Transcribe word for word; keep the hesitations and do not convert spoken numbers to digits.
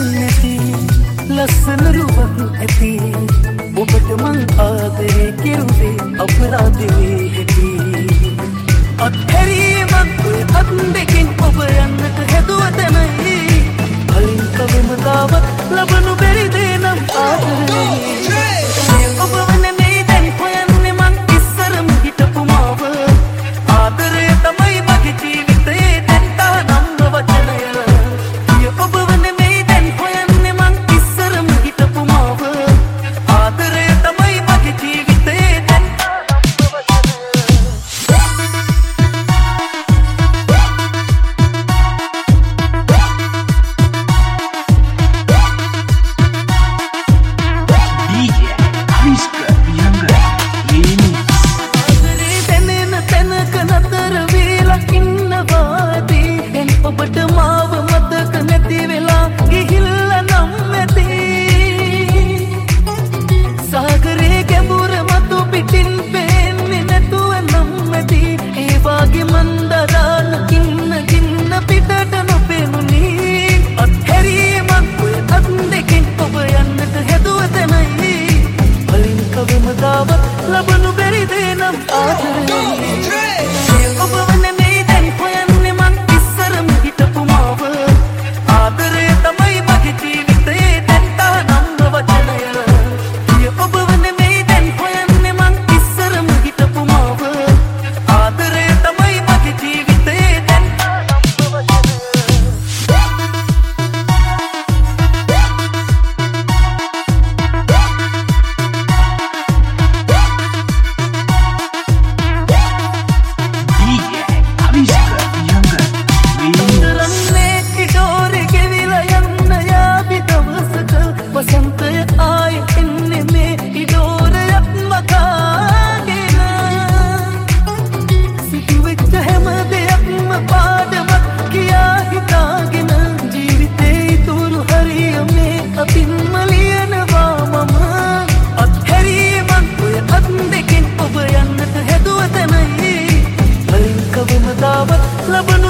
නැති ලස්සන රුවක් ඇති ඔබට මං ආදරේ කෙරුවේ අපරාධේ ඇති අත්හැරීමක් ඔය අත් දෙකෙන් ඔබ යන්නට හැදුව තැනයි කලින් කවමදාවත් ලබනු බැරි දේ නම් ආදරේ ඔබ වන්නේ මේ දැන් හොයන්නේ මං ඉස්සරම හිටපු මාව ආදරය තමයි මගේ ජීවිතේ දැන් තානම් වචනය ඔබ වන්නේ මේ දැන් හොයන්නේ මං ඉස්සරම හිටපු මාව ආදරය තමයි මගේ ජීවිතේ දැන් ඔබට මාව මතක නැති වෙලා ගිහිල්ලා නම් ඇති සාගරේ ගැඹුර මතු පිටින් පේන්නේ නැතුව නම් ඇති ඒ වාගේ මන්දරාන කින්න කින්න පිටට නොපෙනුනි අත්හැරීමක් ඔය අත් දෙකෙන් ඔබ යන්නට හැදුව තැනයි කලින් කවමදාවත් ලබනු බැරි දේ නම් ආදරේ ඔබ වන්නේ මේ දැන් හොයන්නේ මං ඉස්සරම හිටපු මාව ආදරය තමයි මගේ ජීවිතේ දැන් තානම් වචනය ඔබ වන්නේ මේ දැන් හොයන්නේ මං ඉස්සරම හිටපු මාව ආදරය තමයි මගේ ජීවිතේ දැන් තානම් වසන්තය ආය එන්නේ මේ ඉඩෝරයක් මකාගෙන සිදුවෙච්ච හැම දෙයක්ම පාඩමක් කියා හිතාගෙන ජීවිතේ ඉතුරු හරියමේ අපින්ම ලියනවා මම අත්හැරීමක් ඔය අත් දෙකෙන් ඔබ යන්නට හැදුව තැනයි කලින් කවමදාවත් ලබන